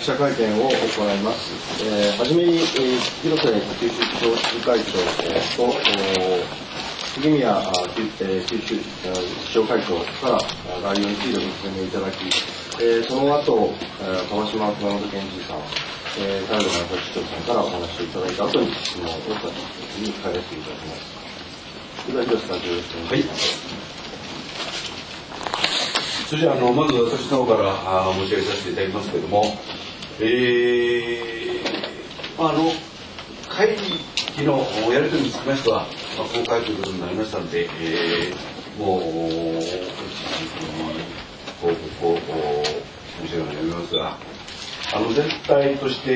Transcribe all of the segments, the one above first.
者会見を行います。はじめに、広瀬九州市長支部会長と杉宮九州市長会長から概要についてご説明いただき、その後、川島熊本県知事さん、田辺正市長さんからお話をいただいた後に質問を私たちに返していただきます。それでは広瀬さん、よろしくお願いします。 それじゃまず私の方から申し上げさせていただきますけれども、会議のやり取りにつきましては、公開ということになりましたので、もう報告を申し上げなりますが、全体として、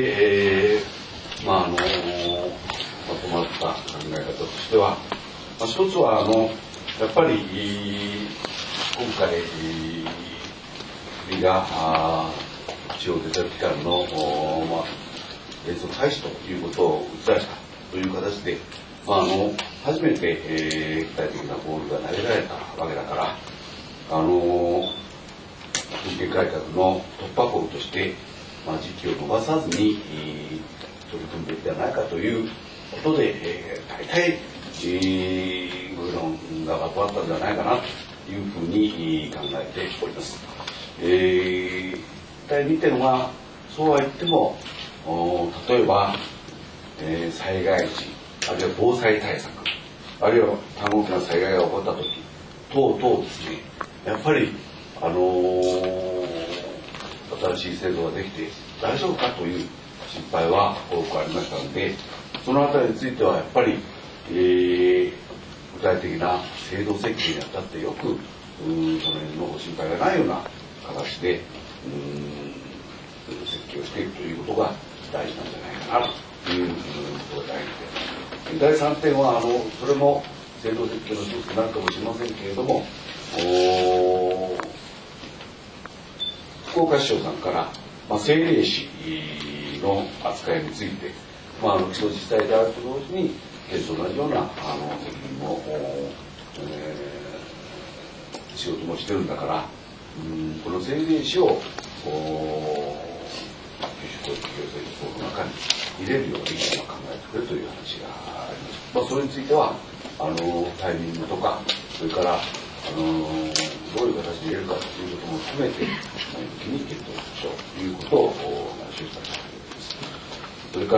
まとまった考え方としては、一つはやっぱり今回国が地方デジタル機関の原則廃止ということを打ち出したという形で、初めて具体的なボールが投げられたわけだから、文献改革の突破口として時期を延ばさずに取り組むべきではないかということで、大体ご議論がまとまったのではないかなというふうに考えております。第2点は、そうは言っても、例えば、災害時、あるいは防災対策、あるいは大きな災害が起こったとき、等々ですね、やっぱり、新しい制度ができて大丈夫かという心配は多くありましたので、そのあたりについてはやっぱり、具体的な制度設計にあたってよくその辺のご心配がないような形で設計をしていくということが大事なんじゃないかなということが第2点。第3点はそれも制度設計の一つになるかもしれませんけれども、福岡市長さんから政令市の扱いについて、基礎自治体であると同時に県と同じような責任を、仕事もしてるんだから、この政令市を九州統一行政法の中に入れるように考えてくれという話があります。それについてはタイミングとか、それからどういう形で入れるかということも含めて前向きに検討しましょうということをお話をしたいと思います。それから、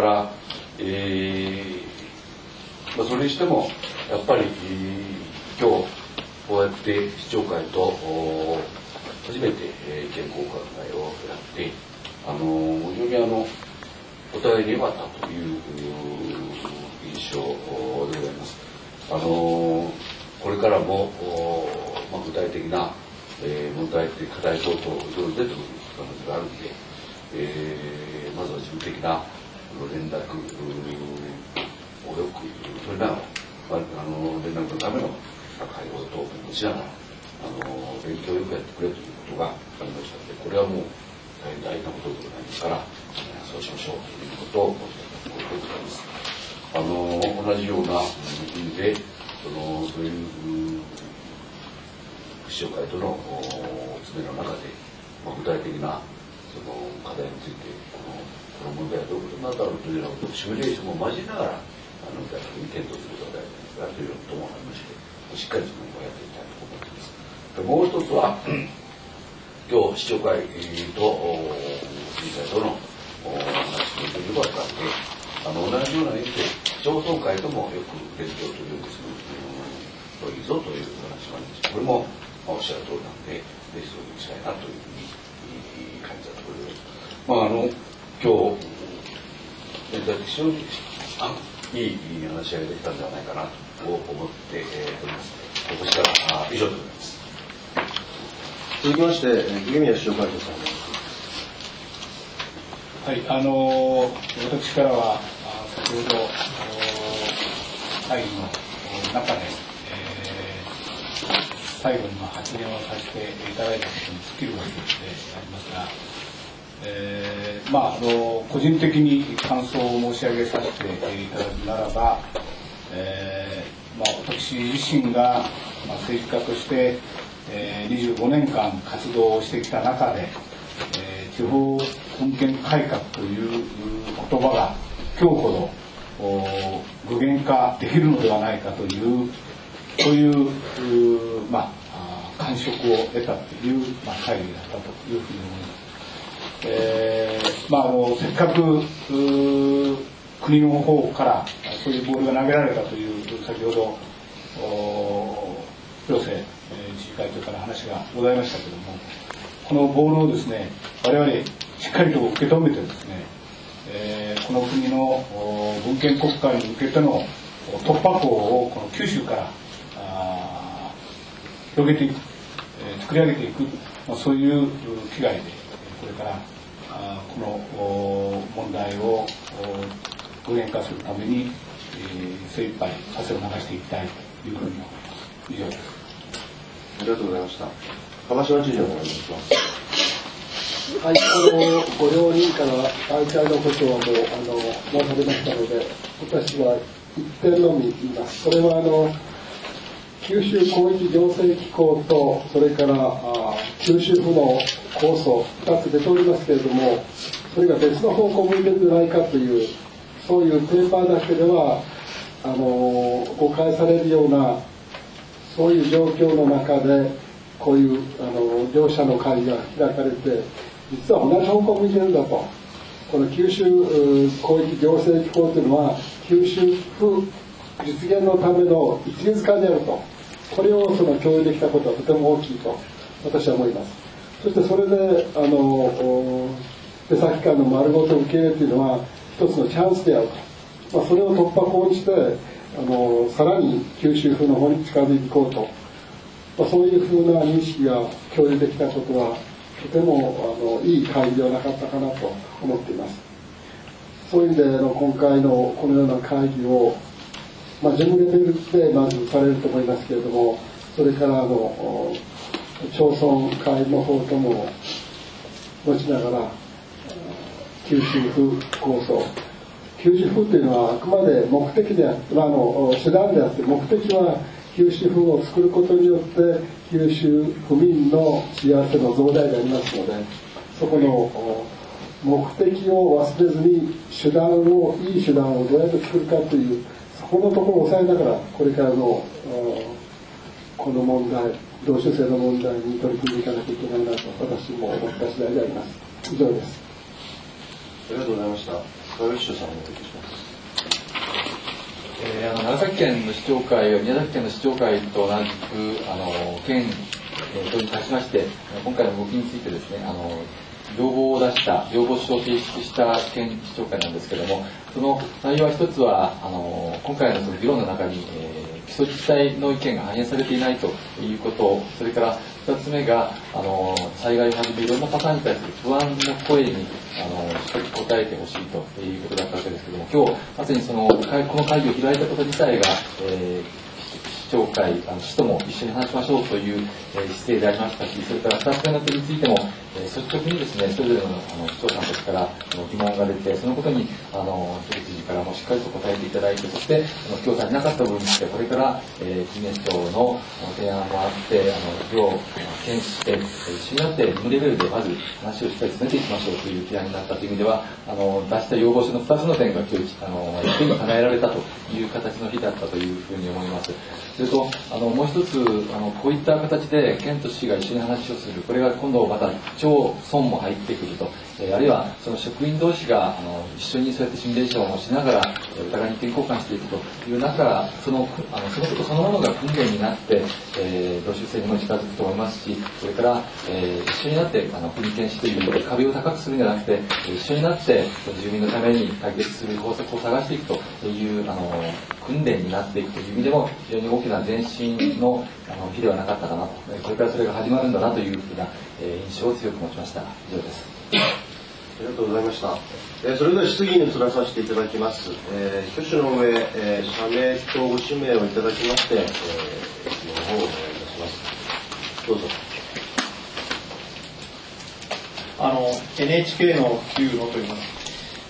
それにしてもやっぱり今日こうやって市長会と初めて意見交換会をやって非常にお互いに良かったという印象でございます。これからも具体的な問題点、課題等々いろいろ出てくる可能性があるので、まずは事務的な連絡をよく取りながら、連絡のための会合等をしながら勉強をよくやってくれということがありましたので、これはもう大変大事なことでございますから、そうしましょうということを申し上げたいと思います。同じような意味でそういう市長会との詰めの中で、具体的な課題についてこの問題はどういうことになったのというようなことをシミュレーションも交えながら具体的に検討することが大事だということもありまして、しっかりそのをやっていきたいと思っています。もう一つは今日市長会と知事会との話ということがあって、同じような意味で町村会ともよく連携を取りよくするといいぞという話もありました。これもおっしゃる通りなので、ぜひそういうしたいなというふうに感じたところです。今日全体的に非常にいい話し合いができたんではないかなと思っております。私から以上でございます。 続きまして、杉宮市長会長さんです。 はい、私からは先ほど会議の中で、最後に発言をさせていただいたことに尽きるわけでありますが、個人的に感想を申し上げさせていただくならば、私自身が政治家として25年間活動をしてきた中で、地方文献改革という言葉が今日ほど具現化できるのではないかというそういう感触を得たという、会議だったというふうに思います。せっかく国の方からそういうボールが投げられたという先ほど広瀬自治会長から話がございましたけれども、このボールをですね我々しっかりと受け止めてですね、この国の文献国家に向けての突破口をこの九州から広げていく、作り上げていく、そういう機会でこれからこの問題を具現化するために精一杯汗を流していきたいというふうに思います。以上です。 ありがとうございました。川島知事お願いします。 はい、ご両人から大会のことはもう申されましたので、私は一点のみ言います。それは九州広域行政機構と、それから九州府の構想2つ出ておりますけれども、それが別の方向を向いてるんじゃないかという、そういうペーパーだけでは誤解されるようなそういう状況の中でこういう両者の会議が開かれて、実は同じ方向を向いてるんだと。この九州広域行政機構というのは九州府実現のための一律化であると。これを共有できたことはとても大きいと私は思います。そしてそれで出先間の丸ごと受け入れというのは一つのチャンスであると、それを突破口にしてさらに九州府の方に近づいていこうと、そういうふうな認識が共有できたことはとてもいい会議ではなかったかなと思っています。そういう意味で今回のこのような会議を順繰りでまずされると思いますけれども、それから町村会の方とも持ちながら九州府構想、九州府というのはあくまで目的であって、手段であって、目的は九州府を作ることによって九州府民の幸せの増大でありますので、そこの目的を忘れずにいい手段をどうやって作るかという、そこのところを抑えながらこれからのこの問題、同種性の問題に取り組んでいかなきゃいけないなと私も思った次第であります。以上です。 ありがとうございました。川口市長さんお願いします。 長崎県の市長会は宮崎県の市長会と同じく県とに立ちまして、今回の動きについてですね、要望書を提出した県市長会なんですけれども、その内容は一つは今回のその議論の中に、基礎自治体の意見が反映されていないということ、それから2つ目が災害をはじめいろんなパターンに対する不安の声にしっかり答えてほしいということだったわけですけれども、今日まさにこの会議を開いたこと自体が、市長会、市とも一緒に話しましょうという姿勢でありましたし、それから2つ目の点についても、率直にですね、それぞれの市長さんたちから疑問が出て、そのことに広瀬知事からもしっかりと答えていただいて、そして今日足りなかった部分についてこれから金年長の提案もあって両県して一緒になって無レベルでまず話をしっかり進めていきましょうという提案になったという意味では、出した要望書の2つの点が今日一緒に叶えられたという形の日だったというふうに思います。それともう一つこういった形で県と市が一緒に話をする、これが今度また町村も入ってくると、あるいはその職員同士が一緒にそうやってシミュレーションをしながらお互いに意見交換していくという中、そのことそのものが訓練になって同州制にも近づくと思いますし、それから一緒になって国県市という壁を高くするんじゃなくて、一緒になって住民のために解決する方策を探していくという訓練になっていくという意味でも非常に大きな前進の日ではなかったかなと、これからそれが始まるんだなというふうな印象を強く持ちました。以上です。 ありがとうございました。それでは質疑に移らさせていただきます。挙手の上、社名とご氏名をいただきまして、質問をお願いいたします。どうぞ。 NHK の旧野と言います。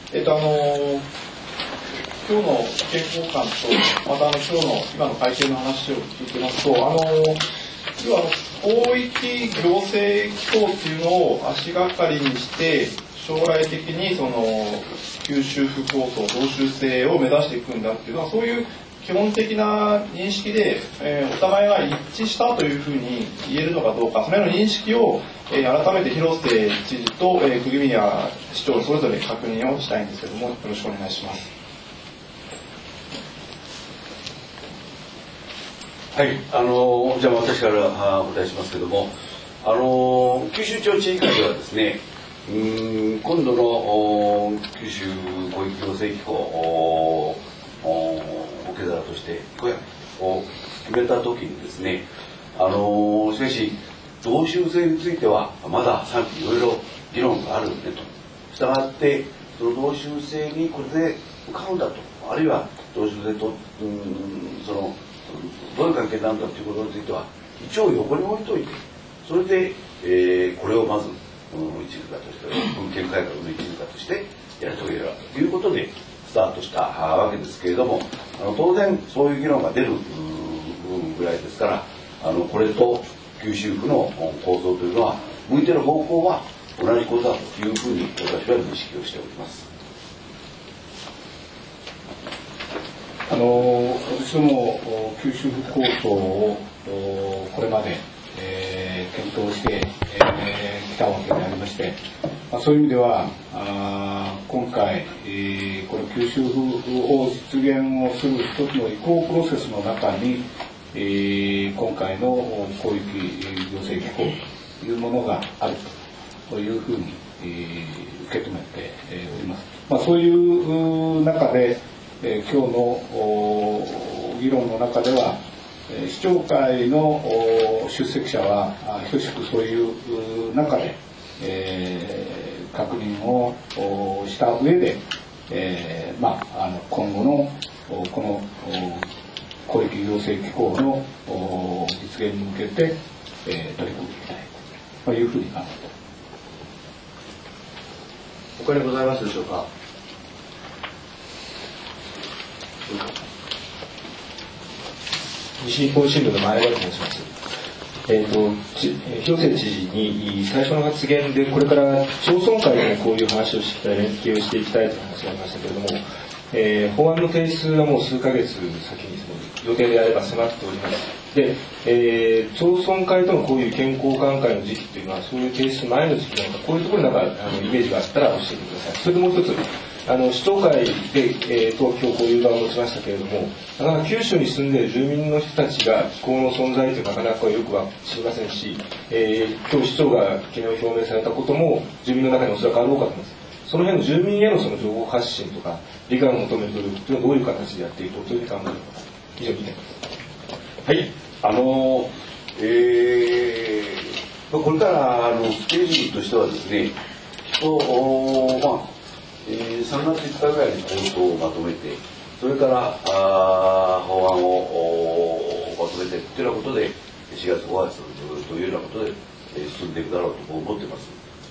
今日の意見交換と、また今日の今の会見の話を聞いてますと、要は広域行政機構っていうのを足がかりにして、 将来的にその九州復興と同州制を目指していくんだっていうのは、そういう基本的な認識で、お互いが一致したというふうに言えるのかどうか、そのような認識を、改めて広瀬知事と、釘宮市長それぞれ確認をしたいんですけども、よろしくお願いします。 はい、じゃあ私からお答えしますけども、九州町知事会ではですね、今度の九州広域行政機構を受け皿として公約を決めたときにですね、しかし同州制についてはまだ賛否いろいろ議論があるんでと。したがってその同州制にこれで向かうんだと、あるいは同州制とそのどういう関係なんだということについては一応横に置いといて、それで、これをまず一部化として文献改革の一部化としてやり遂げるということでスタートしたわけですけれども、当然そういう議論が出るぐらいですから、これと九州府の構想というのは向いてる方向は同じことだというふうに私は認識をしております。 私ども九州府構想をこれまで、検討してきたわけでありまして、そういう意味では今回、この九州府を実現をする一つの移行プロセスの中に、今回の広域行政機構というものがあるというふうに、受け止めております。そういう中で、今日の議論の中では、市長会の出席者は等しくそういう中で、確認をした上で、今後のこの広域行政機構の実現に向けて、取り組んでいきたいというふうに考えています。 他にございますでしょうか。 西日本新聞の前原と申します。広瀬知事に最初の発言でこれから町村会でもこういう話をしていきたい、連携をしていきたいという話がありましたけれども、法案の提出がもう数ヶ月先にその予定であれば迫っております。で、町村会とのこういう意見交換会の時期というのはそういう提出前の時期なのか、こういうところになんかイメージがあったら教えてください。それでもう一つ、市長会で、今日こういう場を持ちましたけれども、九州に住んでいる住民の人たちが機構の存在というのはなかなかよくは知りませんし、今日市長が昨日表明されたことも住民の中におそらくあろうかと思います。その辺の住民へのその情報発信とか理解を求める努力というのはどういう形でやっていこうというふうに考えていますか。以上になります。 はい、これからスケジュールとしてはですね、3月5日ぐらいに構想をまとめて、それから法案をまとめてというようなことで4月5月というようなことで進んでいくだろうと思っています。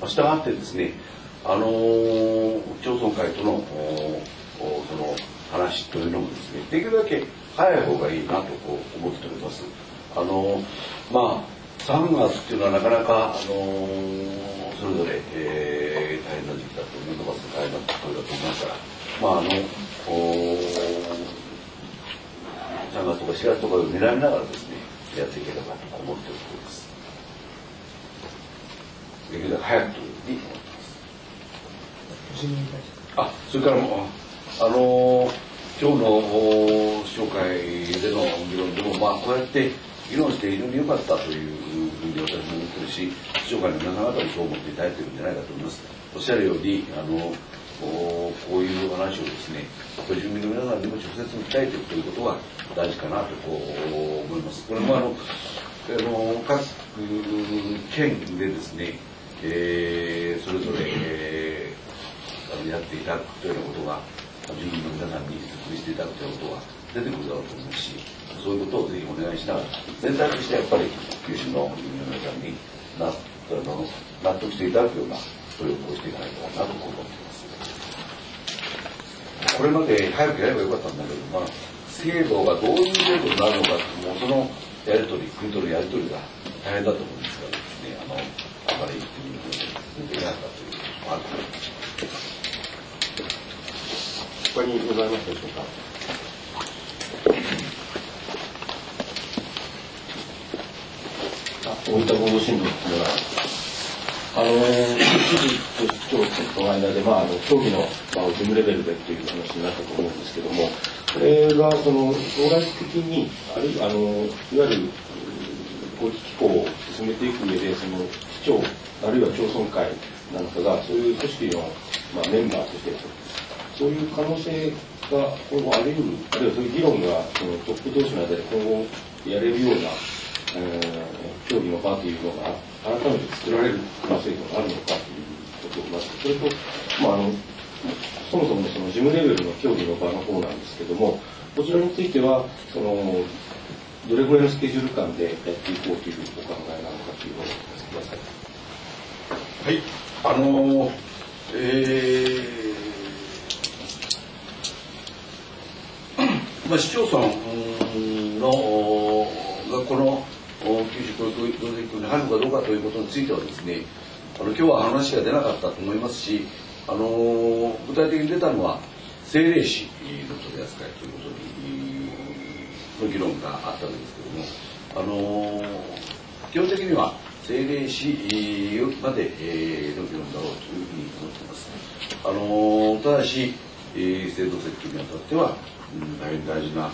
したがってですね、町村会とのその話というのもですね、できるだけ早い方がいいなと思っております。3月っていうのはなかなかそれぞれ、大変な時期だと思います。大変なところだと思いますから、3月とか4月とかを狙いながらですね、やっていければと思っているところです。できるだけ早くというふうに思っています。それからも今日の市長会での議論でも、こうやって議論して非常に良かったというふうに私も思っているし、市長会の皆様方もそう思っていただいているんじゃないかと思います。おっしゃるようにこういう話をですね、住民の皆さんにも直接訴えていくということが大事かなと思います。これも各県でですね、それぞれ、やっていただくというようなことが住民の皆さんに説明していただくということが出てくるだろうと思いますし、そういうことをぜひお願いしながら、全体としてやっぱり九州の住民の皆さんに納得していただくような努力をしていかないとなと思っています。これまで早くやればよかったんだけど、制度がどういう制度になるのか、もうそのやり取り、国とのやり取りが大変だと思うんですからですね、あまりできなかったというのもあると思います。 他にございますでしょうか。 大分労働新聞では、知事と市長との間で、協議の場を事務レベルでという話になったと思うんですけども、これが将来的にいわゆる広域機構を進めていく上で、市長あるいは町村会なんかがそういう組織の、メンバーとしてそういう可能性が今後あり得る、あるいはそういう議論がトップ同士の間で今後やれるような協議の場というのが改めて作られる可能性があるのかということをまず、それと、そもそもその事務レベルの協議の場の方なんですけども、こちらについてはどれぐらいのスケジュール感でやっていこうというお考えなのかというのを聞かせてください。 はい、市町村のがこの九州教育行政局に入るかどうかということについてはですね、今日は話が出なかったと思いますし、具体的に出たのは政令市の取り扱いということの議論があったんですけども、基本的には政令市までの議論だろうというふうに思っています。ただし、制度設計にあたっては、大変大事な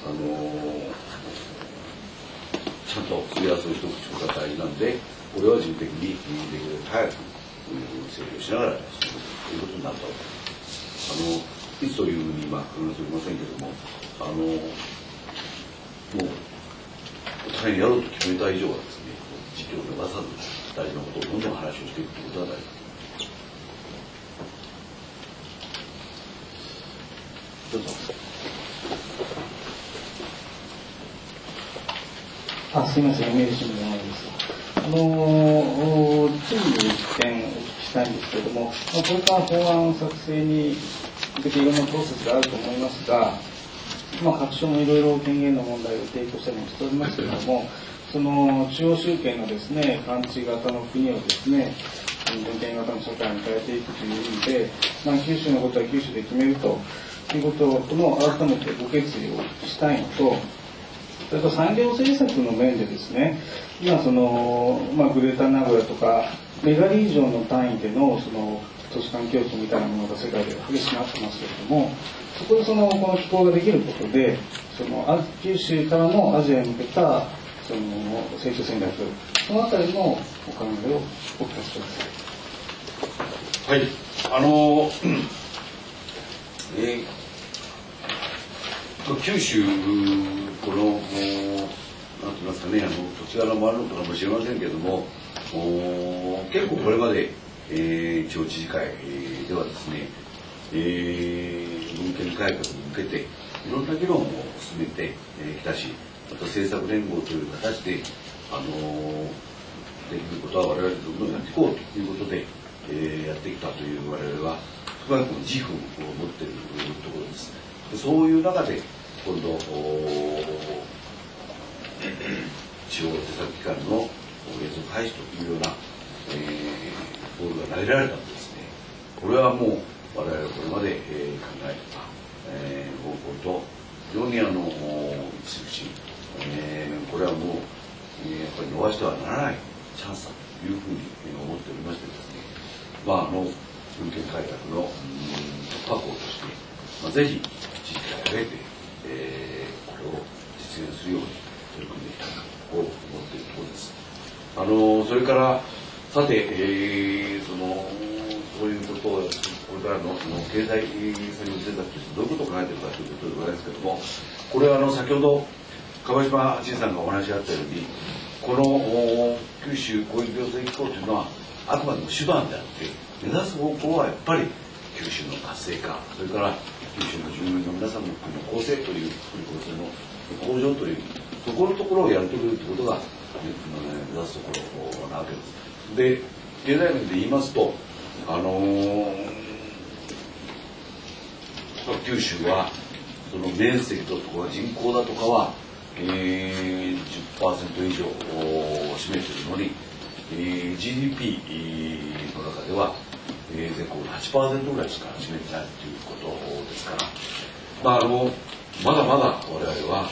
ちゃんとすり合わせをしておくことが大事なんで、これは人的にできるだけ早く整理をしながら進むということになったわけです。いつというふうに今話しておりませんけれども、もうお互いにやろうと決めた以上はですね、時期を逃さず大事なことをどんどん話をしていくということが大事です。どうぞ。 すみません、読売新聞のです。知事に一点お聞きしたいんですけれども、これから法案作成に向けていろんなプロセスがあると思いますが、各省もいろいろ権限の問題を提供したりもしておりますけれども、その中央集権のですね、管治型の国をですね、分権型の社会に変えていくという意味で、九州のことは九州で決めるということの改めてご決意をしたいのと、それと産業政策の面でですね、今グレーター名古屋とかメガリージョンの単位での都市間競争みたいなものが世界で激しくなってますけれども、そこでこの機構ができることで、九州からのアジアに向けた成長戦略、そのあたりのお考えをお聞かせください。 はい、九州このなんて言いますかね、土地柄もあるのかもしれませんけれども、結構これまで、地方知事会ではですね、文献改革に向けていろんな議論を進めてきたし、また政策連合という形でできることは我々どんどんやっていこうということで、やってきたという我々はすごく自負を持っているところです。でそういう中で今度地方政策機関の原則廃止というような、ボールが投げられたんですね。これはもう我々はこれまで、考えた方向と非常に一致し、これはもう、やっぱり逃してはならないチャンスだというふうに思っておりましてですね、文献改革の突破口として、ぜひ地域を挙げて、これを実現するように取り組んでいきたいと思っているところです。それからさて、そういうことをこれからの経済産業政策としてどういうことを考えているかということでございますけれども、これは先ほど鹿児島知事さんがお話しあったように、この九州広域行政機構というのはあくまでも手段であって、目指す方向はやっぱり九州の活性化、それから九州の住民の皆さんの構成という構成の向上というところをやってくれるということが目指すところなわけです。で、経済面で言いますと、九州はその面積だとか人口だとかは、10% 以上を占めているのに、GDP の中では、 全国の 8% ぐらいしか占めてないということですから、まだまだ我々は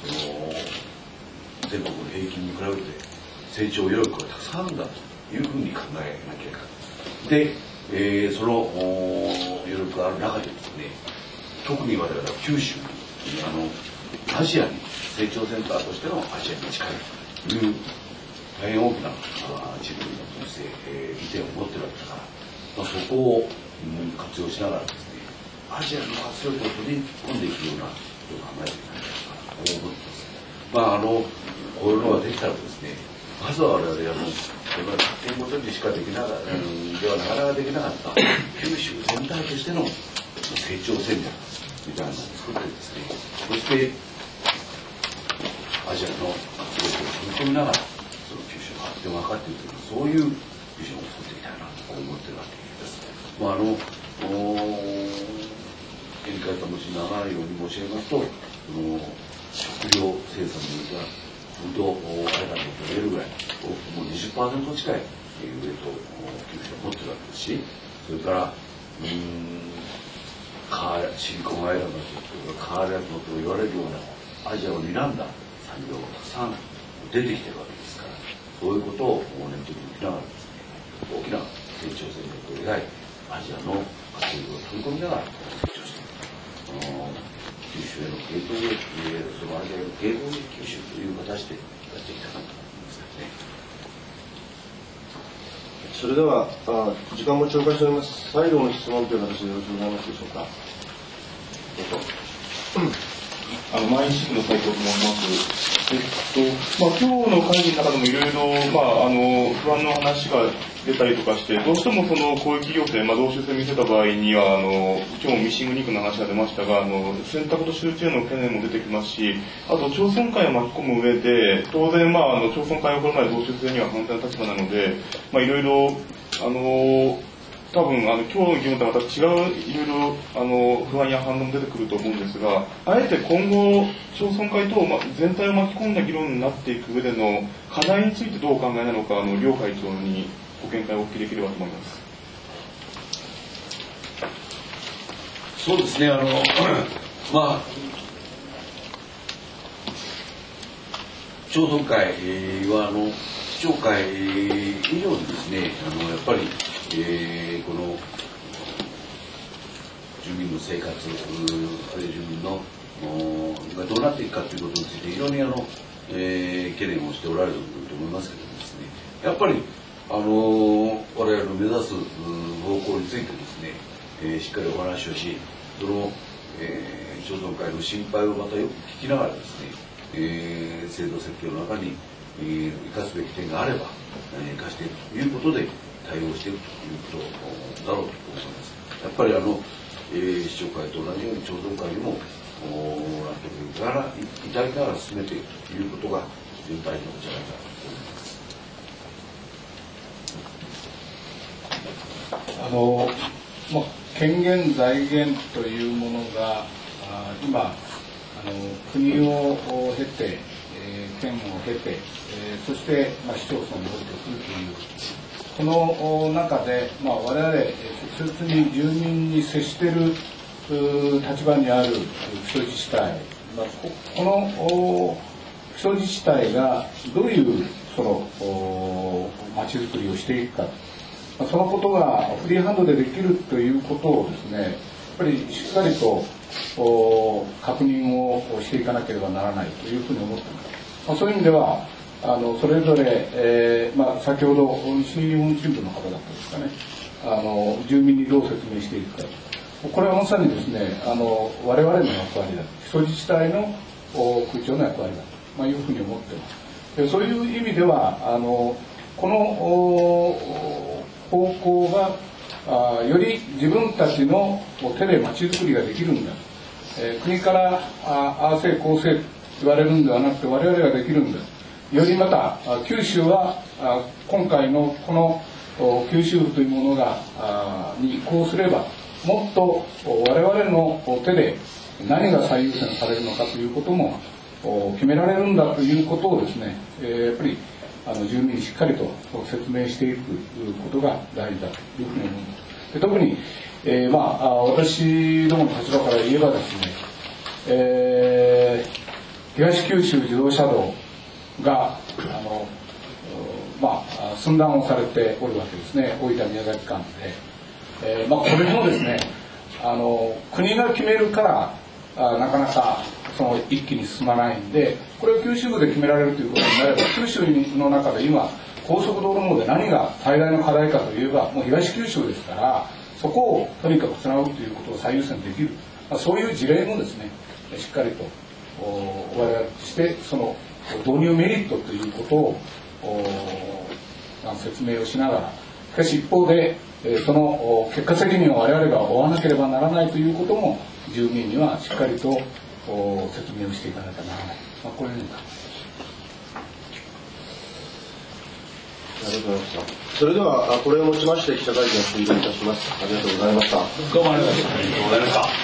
全国の平均に比べて成長余力がたくさんあるんだというふうに考えなきゃいけない。で、その余力がある中でですね、特に我々は九州にアジアに成長センターとしてのアジアに近いという大変大きな地区として利点を持っているわけだから、そこを活用しながらですね、アジアの活力を取り込んでいくようなことを考えていかないと思っています。こういうのができたらですね、まずは我々家庭ごとにしかできながらではなかなかできなかった九州全体としての成長戦略みたいなのを作ってですね、そしてアジアの活力を取り込みながらその九州の発展を図っていくという、そういうビジョンを作っていきたいなと思っているわけです。限界かもしれないように申し上げますと、食料生産においてはフードアイランドと言えるぐらいもう 20% 近いウエイトを九州は持ってるわけですし、それからシリコンアイランドとかカーレンドと言われるようなアジアを睨んだ産業がたくさん出てきてるわけですから、そういうことを念頭に置きながらですね、大きな成長戦略を描いてアジアの活力を取り込みながら成長していく、九州へのゲートウェイ、そのアジアへのゲートウェイ九州という形でやっていきたいなと思いますね。 それでは時間も超過しております。最後の質問という形でよろしくございますでしょうか。 毎日の斉藤と申します。今日の会議の中でもいろいろ不安の話が出たりとかして、どうしてもこういう企業性、同州制見せた場合には今日もミッシングニックの話が出ましたが、選択と集中への懸念も出てきますし、あと町村会を巻き込む上で当然町村会はこれまで同州制には反対の立場なので、いろいろ多分今日の議論とはまた違ういろいろ不安や反応も出てくると思うんですが、あえて今後町村会等全体を巻き込んだ議論になっていく上での課題についてどうお考えなのか、両会長にご見解をお聞きできればと思います。 そうですね、町村会は市長会以上にですね、やっぱりこの住民の生活、あるいは住民のがどうなっていくかということについて非常に懸念をしておられると思いますけどもですね、やっぱり我々の目指す方向についてですね、しっかりお話をし、その町村会の心配をまたよく聞きながらですね、制度設計の中に生かすべき点があれば生かしていくということで対応していくということだろうと思います。やっぱり市長会と同じように町村会にも納得いただきながら進めていくということが非常に大事なんじゃないかと思います。 権限財源というものが今国を経て、県を経て、そして市町村に降りてくるというこの中で、我々直接に住民に接している立場にある基礎自治体、この基礎自治体がどういう街づくりをしていくか、そのことがフリーハンドでできるということをですね、やっぱりしっかりと確認をしていかなければならないというふうに思っています。そういう意味ではそれぞれ、先ほど西日本新聞の方だったんですかね、住民にどう説明していくか、これはまさにですね我々の役割だ、基礎自治体の区長の役割だというふうに思っています。でそういう意味ではこの方向がより自分たちの手で街づくりができるんだ、国からああせいこうせいと言われるんではなくて我々ができるんだ、よりまた九州は今回のこの九州府というものがに移行すればもっと我々の手で何が最優先されるのかということも決められるんだということをですね、やっぱり住民にしっかりと説明していくことが大事だというふうに思います。 で特に、私どもの立場から言えばですね、東九州自動車道が寸断をされておるわけですね、大分宮崎間で。これもですね、国が決めるからなかなか一気に進まないんで、これを九州部で決められるということになれば、九州の中で今高速道路網で何が最大の課題かといえば、もう東九州ですから、そこをとにかくつなぐということを最優先できる、そういう事例もですね、しっかりと我々としてその導入メリットということを説明をしながら、しかし一方でその結果責任を我々が負わなければならないということも住民にはしっかりと説明をしていかなきゃならない、これになります。 ありがとうございました。それではこれをもちまして記者会見を終了いたします。ありがとうございました。 どうもありがとうございました。